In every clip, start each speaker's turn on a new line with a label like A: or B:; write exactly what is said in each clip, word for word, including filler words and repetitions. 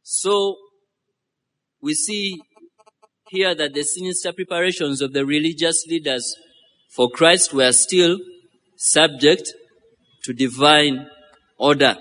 A: So we see here that the sinister preparations of the religious leaders for Christ were still subject to divine order.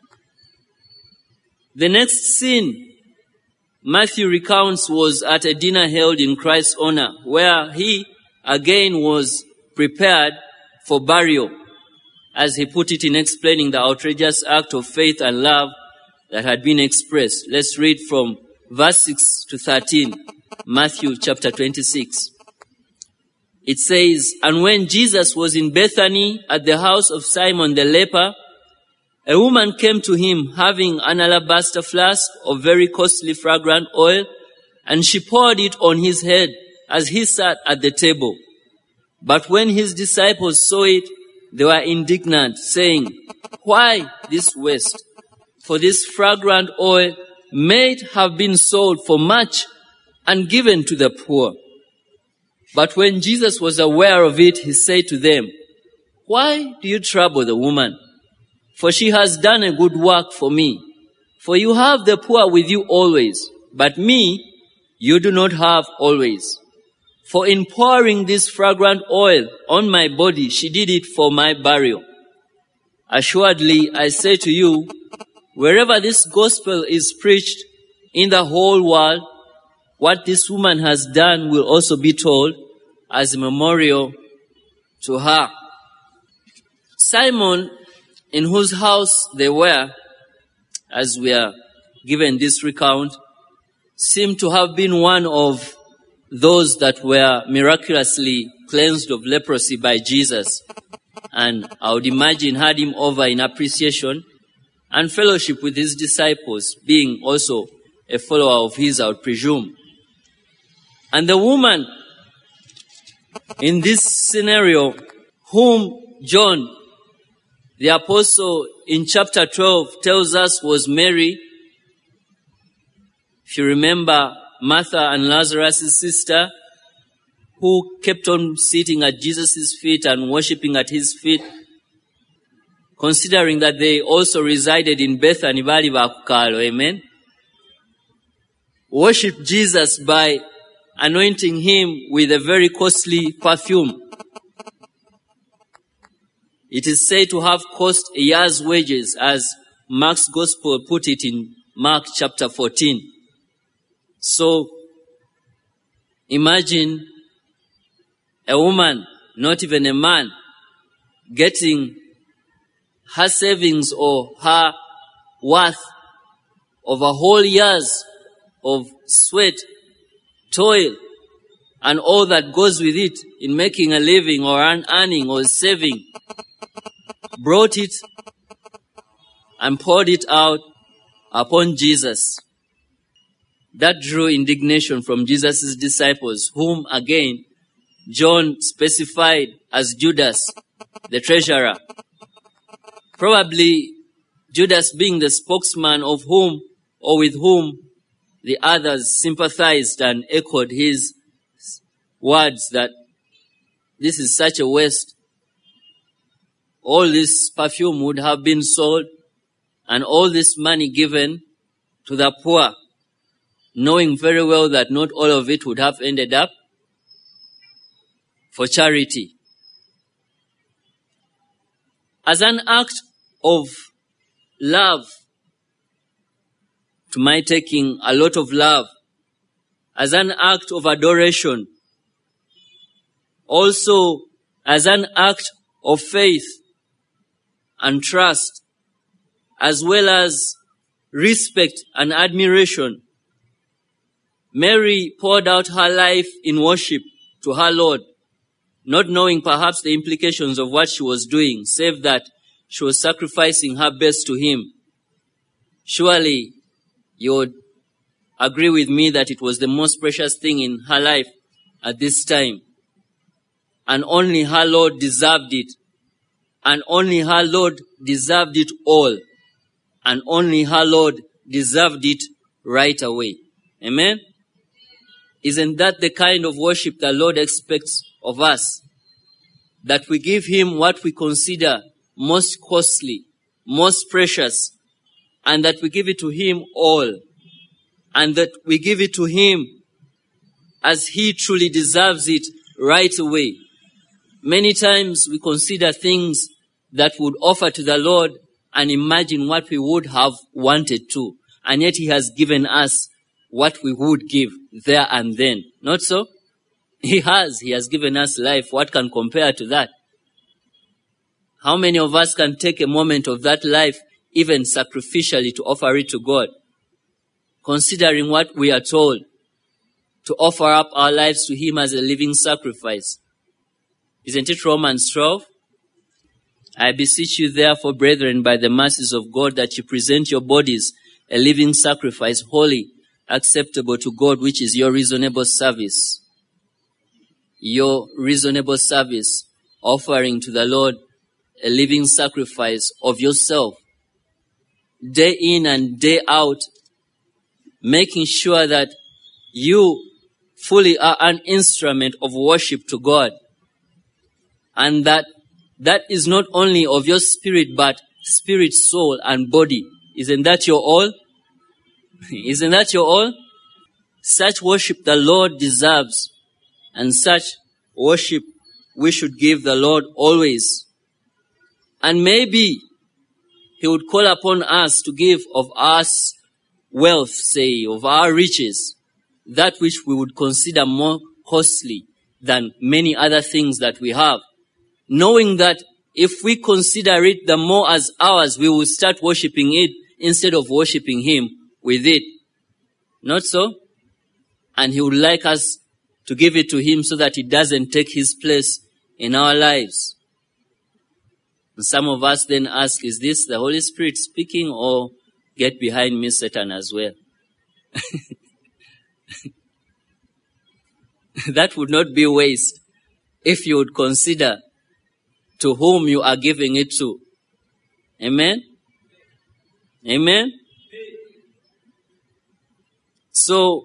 A: The next scene Matthew recounts was at a dinner held in Christ's honor, where he again was prepared for burial, as he put it in explaining the outrageous act of faith and love that had been expressed. Let's read from verse six to thirteen, Matthew chapter twenty-six. It says, "And when Jesus was in Bethany at the house of Simon the leper, a woman came to him having an alabaster flask of very costly fragrant oil, and she poured it on his head as he sat at the table. But when his disciples saw it, they were indignant, saying, 'Why this waste? For this fragrant oil might have been sold for much and given to the poor.' But when Jesus was aware of it, he said to them, 'Why do you trouble the woman? For she has done a good work for me. For you have the poor with you always, but me you do not have always. For in pouring this fragrant oil on my body, she did it for my burial. Assuredly, I say to you, wherever this gospel is preached in the whole world, what this woman has done will also be told as a memorial to her.'" Simon, in whose house they were, as we are given this recount, seemed to have been one of those that were miraculously cleansed of leprosy by Jesus. And I would imagine had him over in appreciation and fellowship with his disciples, being also a follower of his, I would presume. And the woman in this scenario, whom John, the apostle, in chapter twelve tells us was Mary. If you remember, Martha and Lazarus' sister, who kept on sitting at Jesus' feet and worshipping at his feet, considering that they also resided in Bethany, bali bakukalo, amen? Worshipped Jesus by anointing him with a very costly perfume. It is said to have cost a year's wages, as Mark's gospel put it in Mark chapter fourteen. So, imagine a woman, not even a man, getting her savings or her worth of a whole year's of sweat, toil, and all that goes with it in making a living or an earning or saving, brought it and poured it out upon Jesus. That drew indignation from Jesus' disciples, whom again John specified as Judas, the treasurer. Probably Judas being the spokesman of whom or with whom the others sympathized and echoed his words that this is such a waste. All this perfume would have been sold and all this money given to the poor, knowing very well that not all of it would have ended up for charity. As an act of love, to my taking a lot of love, as an act of adoration, also as an act of faith and trust, as well as respect and admiration, Mary poured out her life in worship to her Lord, not knowing perhaps the implications of what she was doing, save that she was sacrificing her best to him. Surely you would agree with me that it was the most precious thing in her life at this time. And only her Lord deserved it. And only her Lord deserved it all. And only her Lord deserved it right away. Amen? Isn't that the kind of worship the Lord expects of us? That we give him what we consider most costly, most precious, and that we give it to him all, and that we give it to him as he truly deserves it right away. Many times we consider things that would offer to the Lord and imagine what we would have wanted to. And yet he has given us what we would give there and then. Not so? He has. He has given us life. What can compare to that? How many of us can take a moment of that life, even sacrificially, to offer it to God? Considering what we are told, to offer up our lives to him as a living sacrifice. Isn't it Romans twelve? I beseech you therefore, brethren, by the mercies of God, that you present your bodies a living sacrifice, holy, acceptable to God, which is your reasonable service. Your reasonable service, offering to the Lord a living sacrifice of yourself, day in and day out, making sure that you fully are an instrument of worship to God. And that that is not only of your spirit, but spirit, soul, and body. Isn't that your all? Isn't that your all? Such worship the Lord deserves, and such worship we should give the Lord always. And maybe he would call upon us to give of us wealth, say, of our riches, that which we would consider more costly than many other things that we have. Knowing that if we consider it the more as ours, we will start worshipping it instead of worshipping him with it. Not so? And he would like us to give it to him so that it doesn't take his place in our lives. And some of us then ask, is this the Holy Spirit speaking, or get behind me, Satan, as well? That would not be waste if you would consider to whom you are giving it to. Amen? Amen? So,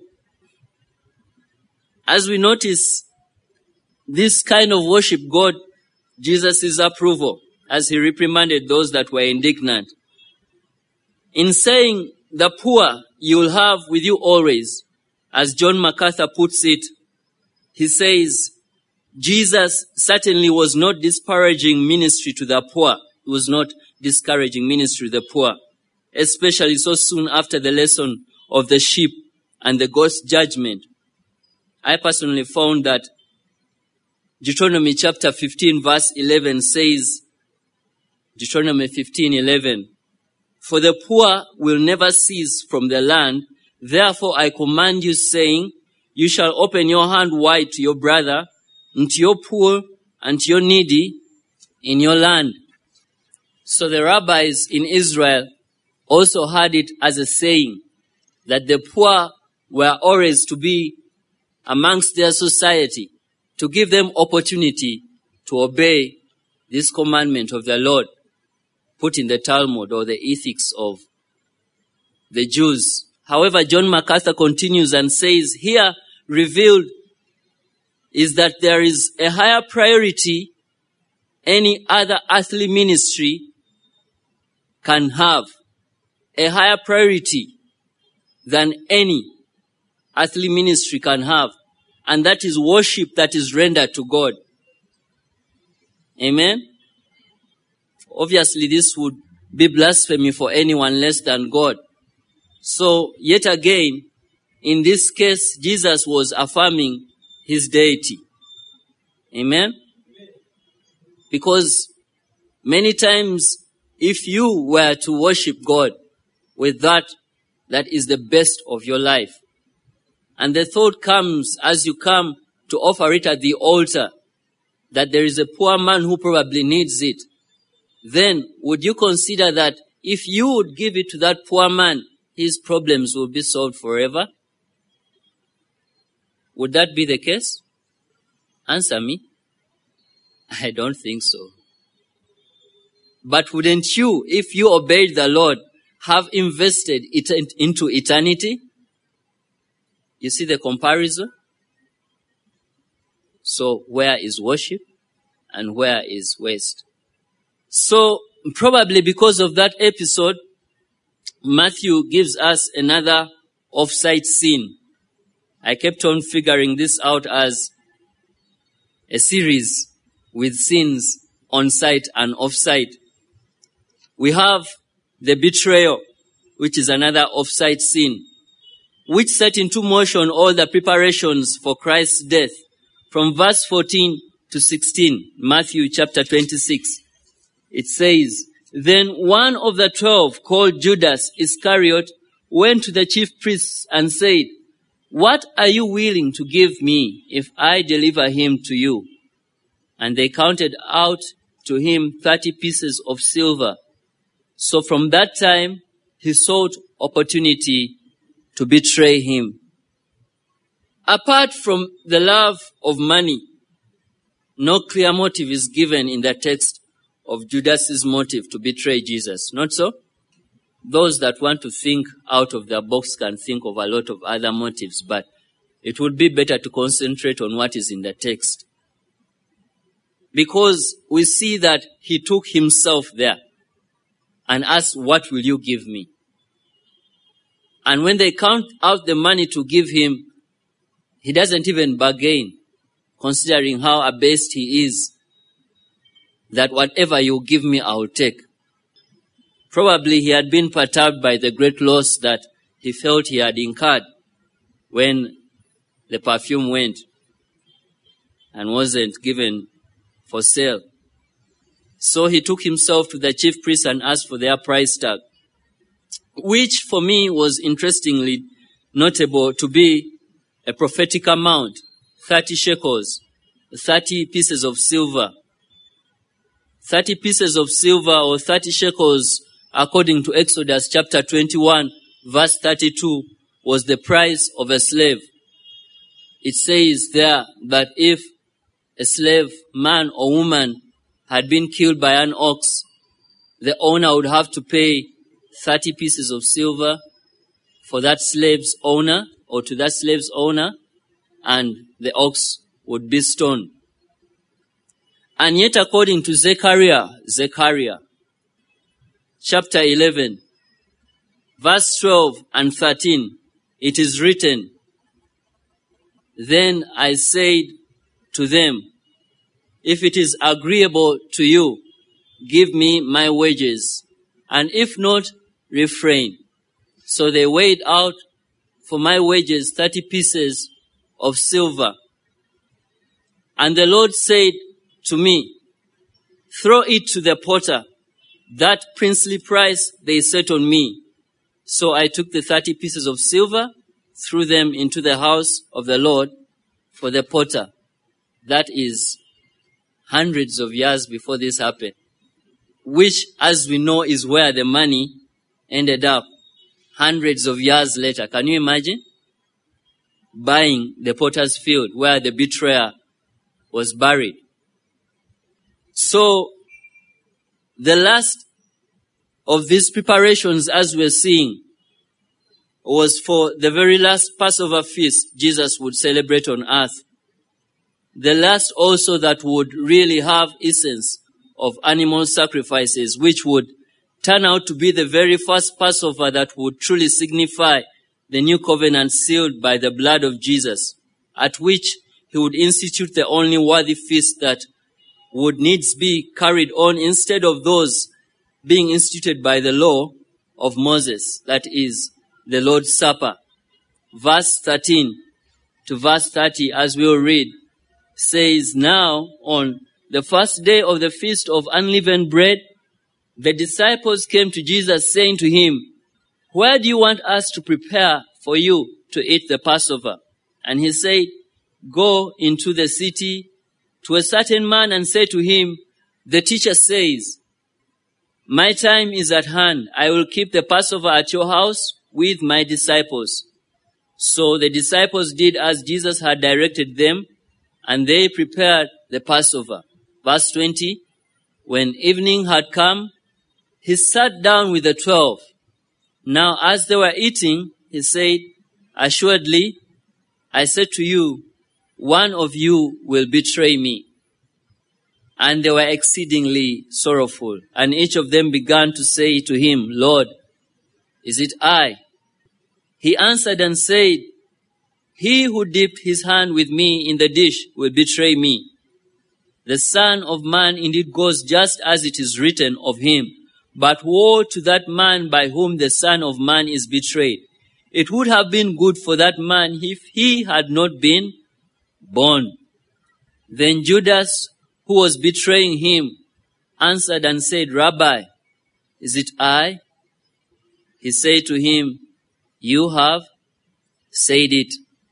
A: as we notice, this kind of worship God, Jesus' approval, as he reprimanded those that were indignant. In saying, the poor you will have with you always, as John MacArthur puts it, he says, Jesus certainly was not disparaging ministry to the poor. He was not discouraging ministry to the poor, especially so soon after the lesson of the sheep and the God's judgment. I personally found that Deuteronomy chapter fifteen verse eleven says, Deuteronomy fifteen eleven, for the poor will never cease from the land. Therefore I command you, saying, you shall open your hand wide to your brother, and to your poor, and to your needy in your land. So the rabbis in Israel also had it as a saying that the poor were always to be amongst their society, to give them opportunity to obey this commandment of the Lord, put in the Talmud or the ethics of the Jews. However, John MacArthur continues and says, here revealed is that there is a higher priority any other earthly ministry can have, a higher priority than any earthly ministry can have, and that is worship that is rendered to God. Amen? Obviously, this would be blasphemy for anyone less than God. So, yet again, in this case, Jesus was affirming his deity. Amen? Because many times, if you were to worship God with that, that is the best of your life, and the thought comes as you come to offer it at the altar, that there is a poor man who probably needs it, then would you consider that if you would give it to that poor man, his problems will be solved forever? Would that be the case? Answer me. I don't think so. But wouldn't you, if you obeyed the Lord, have invested it into eternity? You see the comparison? So where is worship and where is waste? So probably because of that episode, Matthew gives us another off-site sin. I kept on figuring this out as a series with sins on-site and off-site. We have the betrayal, which is another off-site sin, which set into motion all the preparations for Christ's death. From verse fourteen to sixteen, Matthew chapter twenty-six, it says, "Then one of the twelve, called Judas Iscariot, went to the chief priests and said, 'What are you willing to give me if I deliver him to you?' And they counted out to him thirty pieces of silver. So from that time, he sought opportunity to betray him." Apart from the love of money, no clear motive is given in the text of Judas's motive to betray Jesus. Not so? Those that want to think out of the box can think of a lot of other motives, but it would be better to concentrate on what is in the text. Because we see that he took himself there and asked, "What will you give me?" And when they count out the money to give him, he doesn't even bargain, considering how abased he is, that whatever you give me, I will take. Probably he had been perturbed by the great loss that he felt he had incurred when the perfume went and wasn't given for sale. So he took himself to the chief priests and asked for their price tag, which for me was interestingly notable to be a prophetic amount, thirty shekels, thirty pieces of silver. thirty pieces of silver or thirty shekels, according to Exodus chapter twenty-one, verse thirty-two, was the price of a slave. It says there that if a slave, man or woman, had been killed by an ox, the owner would have to pay thirty pieces of silver for that slave's owner or to that slave's owner, and the ox would be stoned. And yet according to Zechariah, Zechariah, chapter eleven, verse twelve and thirteen, it is written, "Then I said to them, if it is agreeable to you, give me my wages, and if not, refrain." So they weighed out for my wages thirty pieces of silver. And the Lord said to me, "Throw it to the potter, that princely price they set on me." So I took the thirty pieces of silver, threw them into the house of the Lord for the potter. That is hundreds of years before this happened, which, as we know, is where the money ended up hundreds of years later. Can you imagine? Buying the potter's field where the betrayer was buried. So, the last of these preparations, as we're seeing, was for the very last Passover feast Jesus would celebrate on earth. The last also that would really have essence of animal sacrifices, which would turn out to be the very first Passover that would truly signify the new covenant sealed by the blood of Jesus, at which he would institute the only worthy feast that would needs be carried on instead of those being instituted by the law of Moses, that is, the Lord's Supper. Verse thirteen to verse thirty, as we'll read, says, "Now on the first day of the feast of unleavened bread, the disciples came to Jesus saying to him, 'Where do you want us to prepare for you to eat the Passover?' And he said, 'Go into the city to a certain man and say to him, the teacher says, my time is at hand. I will keep the Passover at your house with my disciples.' So the disciples did as Jesus had directed them, and they prepared the Passover." Verse twenty, "When evening had come, he sat down with the twelve. Now as they were eating, he said, 'Assuredly, I say to you, one of you will betray me.' And they were exceedingly sorrowful. And each of them began to say to him, 'Lord, is it I?' He answered and said, he who dipped his hand with me in the dish will betray me. The Son of Man indeed goes just as it is written of him. But woe to that man by whom the Son of Man is betrayed. It would have been good for that man if he had not been born. Then Judas, who was betraying him, answered and said, Rabbi, is it I? He said to him, you have said it.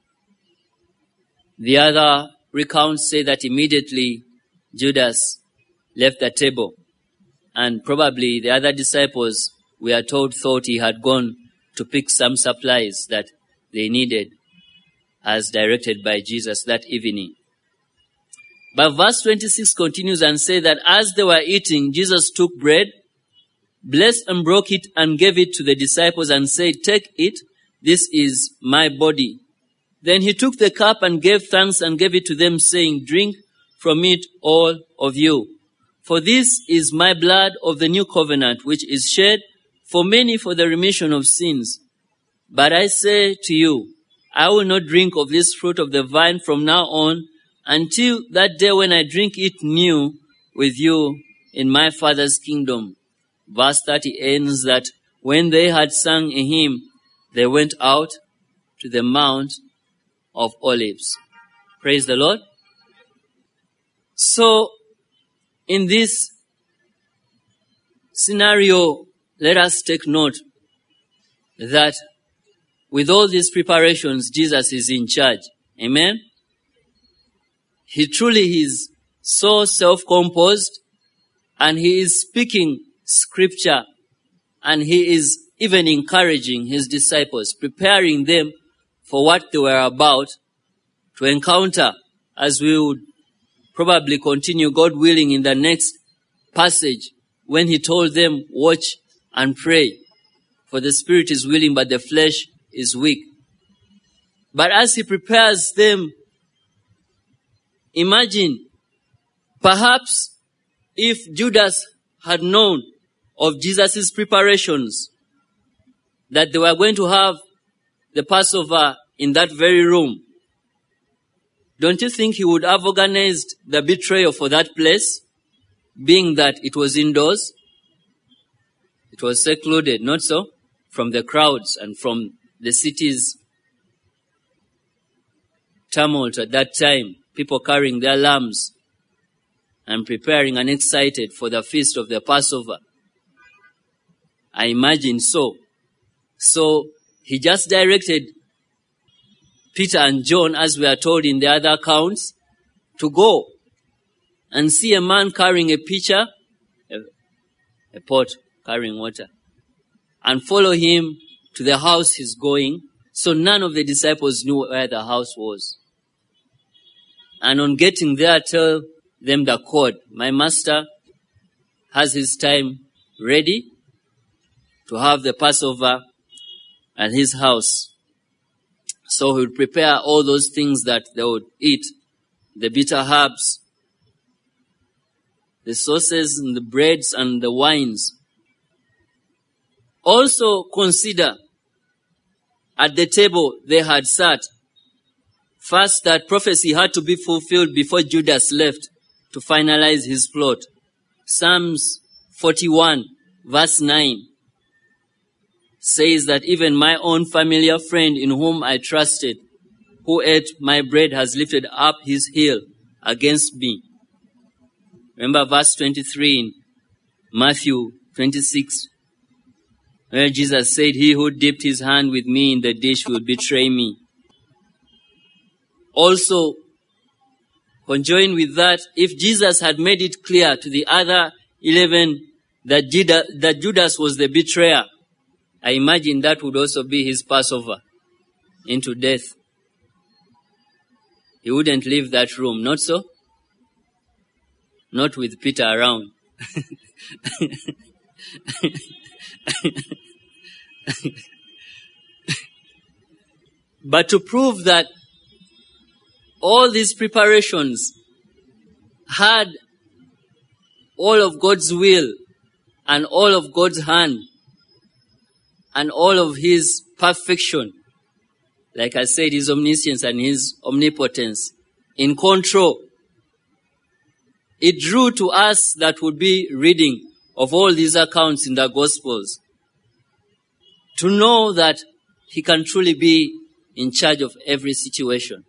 A: The other recounts say that immediately Judas left the table, and probably the other disciples, we are told, thought he had gone to pick some supplies that they needed as directed by Jesus that evening. But verse twenty-six continues and says that as they were eating, Jesus took bread, blessed and broke it and gave it to the disciples and said, take it, this is my body. Then he took the cup and gave thanks and gave it to them, saying, drink from it, all of you. For this is my blood of the new covenant, which is shed for many for the remission of sins. But I say to you, I will not drink of this fruit of the vine from now on until that day when I drink it new with you in my Father's kingdom. Verse thirty ends that when they had sung a hymn, they went out to the Mount of Olives. Praise the Lord. So, in this scenario, let us take note that with all these preparations, Jesus is in charge. Amen? He truly is so self-composed, and he is speaking scripture, and he is even encouraging his disciples, preparing them for what they were about to encounter, as we would probably continue, God willing, in the next passage, when he told them, watch and pray, for the spirit is willing, but the flesh is weak. But as he prepares them, imagine, perhaps if Judas had known of Jesus' preparations, that they were going to have the Passover in that very room, don't you think he would have organized the betrayal for that place, being that it was indoors? It was secluded, not so? From the crowds and from the city's tumult at that time, people carrying their lambs and preparing and excited for the feast of the Passover. I imagine so. So he just directed Peter and John, as we are told in the other accounts, to go and see a man carrying a pitcher, a, a pot carrying water, and follow him to the house he's going. So none of the disciples knew where the house was. And on getting there, tell them the code. My master has his time ready to have the Passover at his house. So he would prepare all those things that they would eat, the bitter herbs, the sauces and the breads and the wines. Also consider at the table they had sat. First, that prophecy had to be fulfilled before Judas left to finalize his plot. Psalms forty-one, verse nine. Says that even my own familiar friend in whom I trusted, who ate my bread, has lifted up his heel against me. Remember verse twenty-three in Matthew twenty-six, where Jesus said, he who dipped his hand with me in the dish will betray me. Also, conjoined with that, if Jesus had made it clear to the other eleven that Judas was the betrayer, I imagine that would also be his Passover into death. He wouldn't leave that room, not so? Not with Peter around. But to prove that all these preparations had all of God's will and all of God's hand and all of his perfection Like I said, his omniscience and his omnipotence in control. It drew to us that would be reading of all these accounts in the Gospels to know that he can truly be in charge of every situation.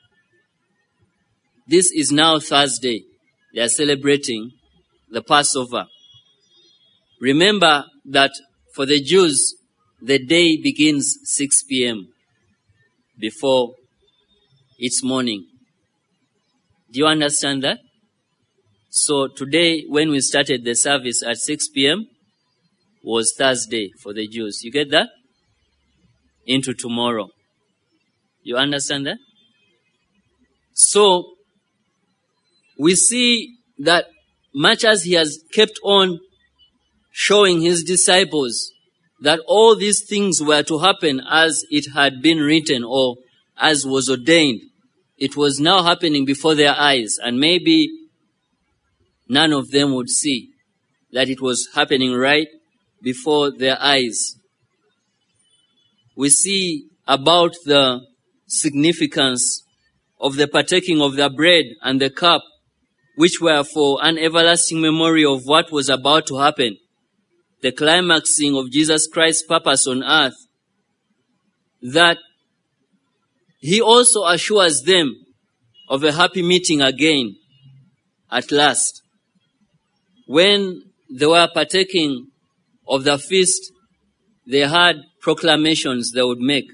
A: This is now Thursday. They are celebrating the Passover. Remember that for the Jews, the day begins six p.m. before it's morning. Do you understand that? So today, when we started the service at six p.m., was Thursday for the Jews. You get that? Into tomorrow. You understand that? So, we see that much as he has kept on showing his disciples that all these things were to happen as it had been written or as was ordained, it was now happening before their eyes, and maybe none of them would see that it was happening right before their eyes. We see about the significance of the partaking of the bread and the cup, which were for an everlasting memory of what was about to happen, the climaxing of Jesus Christ's purpose on earth, that he also assures them of a happy meeting again at last. When they were partaking of the feast, they had proclamations they would make.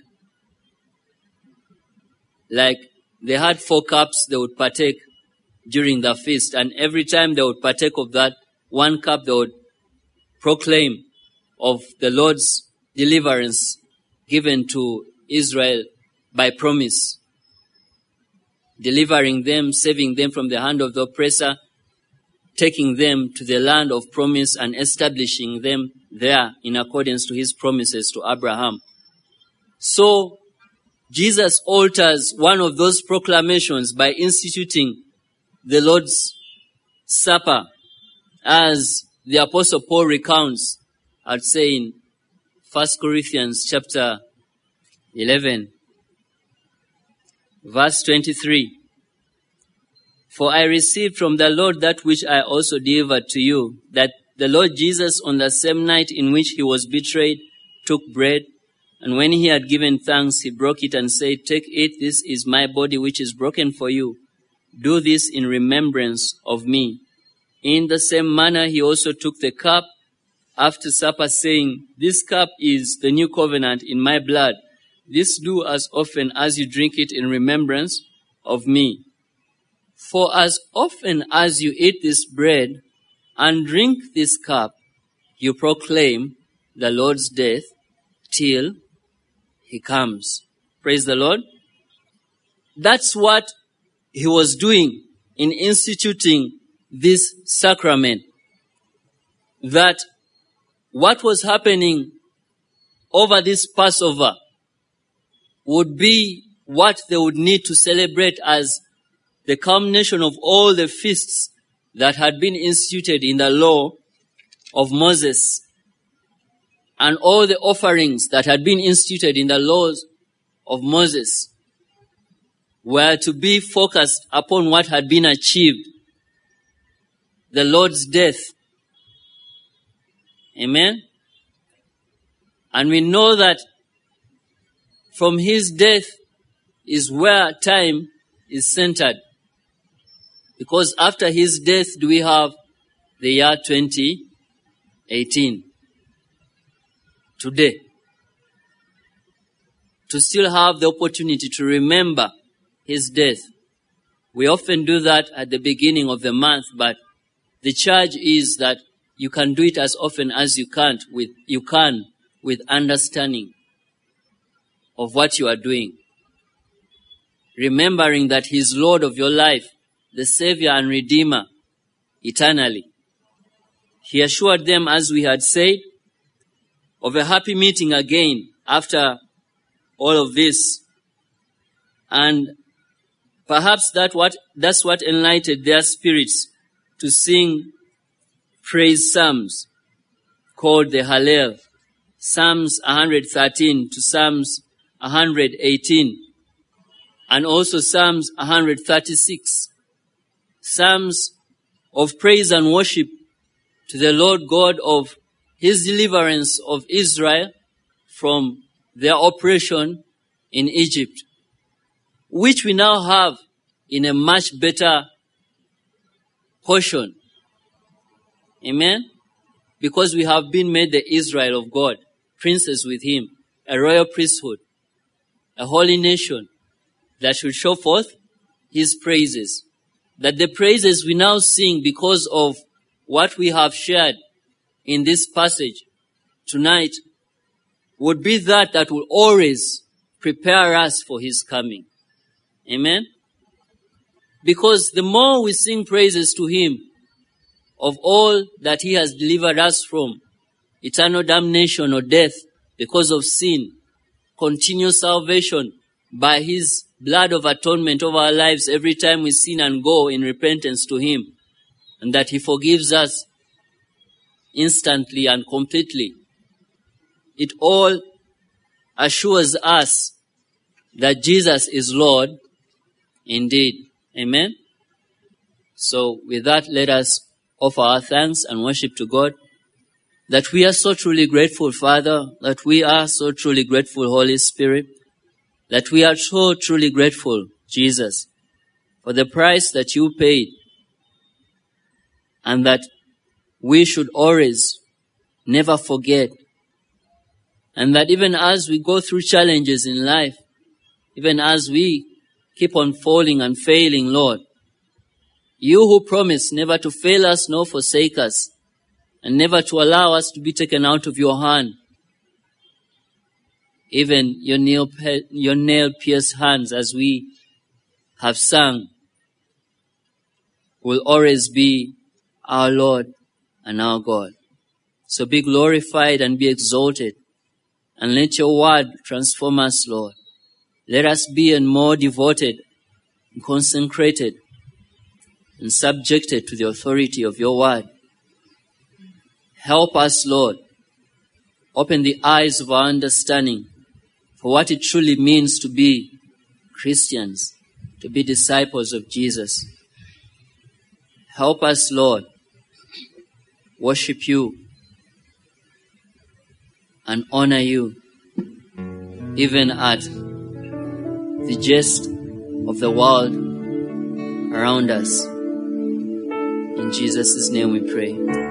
A: Like they had four cups they would partake during the feast, and every time they would partake of that one cup, they would proclaim of the Lord's deliverance given to Israel by promise, delivering them, saving them from the hand of the oppressor, taking them to the land of promise and establishing them there in accordance to his promises to Abraham. So, Jesus alters one of those proclamations by instituting the Lord's Supper, as the Apostle Paul recounts, I'd say in First Corinthians chapter eleven, verse twenty-three. For I received from the Lord that which I also delivered to you, that the Lord Jesus, on the same night in which he was betrayed, took bread, and when he had given thanks, he broke it and said, "Take it, this is my body which is broken for you. Do this in remembrance of me." In the same manner, he also took the cup after supper, saying, "This cup is the new covenant in my blood. This do as often as you drink it in remembrance of me. For as often as you eat this bread and drink this cup, you proclaim the Lord's death till he comes." Praise the Lord. That's what he was doing in instituting this sacrament. That what was happening over this Passover would be what they would need to celebrate as the culmination of all the feasts that had been instituted in the law of Moses, and all the offerings that had been instituted in the laws of Moses were to be focused upon what had been achieved, the Lord's death. Amen? And we know that from his death is where time is centered. Because after his death, do we have the year twenty eighteen. Today. To still have the opportunity to remember his death. We often do that at the beginning of the month, but the charge is that you can do it as often as you can with, you can with understanding of what you are doing. Remembering that he is Lord of your life, the Savior and Redeemer, eternally. He assured them, as we had said, of a happy meeting again after all of this. And perhaps that what, that's what enlightened their spirits to sing praise psalms called the Hallel. Psalms one hundred thirteen to Psalms one hundred eighteen, and also Psalms one hundred thirty-six. Psalms of praise and worship to the Lord God of his deliverance of Israel from their oppression in Egypt, which we now have in a much better portion. Amen? Because we have been made the Israel of God, princes with him, a royal priesthood, a holy nation that should show forth his praises. That the praises we now sing because of what we have shared in this passage tonight would be that that will always prepare us for his coming. Amen? Because the more we sing praises to him of all that he has delivered us from, eternal damnation or death because of sin, continuous salvation by his blood of atonement over our lives every time we sin and go in repentance to him, and that he forgives us instantly and completely. It all assures us that Jesus is Lord indeed. Amen? So with that, let us offer our thanks and worship to God, that we are so truly grateful, Father, that we are so truly grateful, Holy Spirit, that we are so truly grateful, Jesus, for the price that you paid, and that we should always never forget, and that even as we go through challenges in life, even as we keep on falling and failing, Lord, you who promised never to fail us nor forsake us, and never to allow us to be taken out of your hand, even your nail, your nail-pierced hands, as we have sung, will always be our Lord and our God. So be glorified and be exalted, and let your word transform us, Lord. Let us be and more devoted and consecrated and subjected to the authority of your word. Help us, Lord. Open the eyes of our understanding for what it truly means to be Christians, to be disciples of Jesus. Help us, Lord, worship you and honor you, even at the jest of the world around us. In Jesus' name we pray.